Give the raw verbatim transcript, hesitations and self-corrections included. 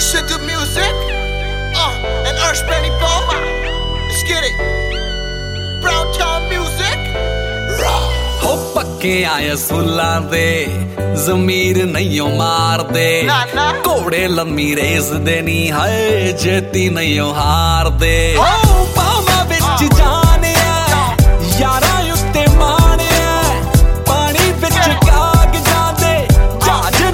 listen to music. Uh, and Ursh Benny Boma. Let's get it. Brown Town music. हो पक्के आए सुला दे जमीर नहीं मार दे घोड़े लम्मी रेस देनी है जेती नहीं हार दे।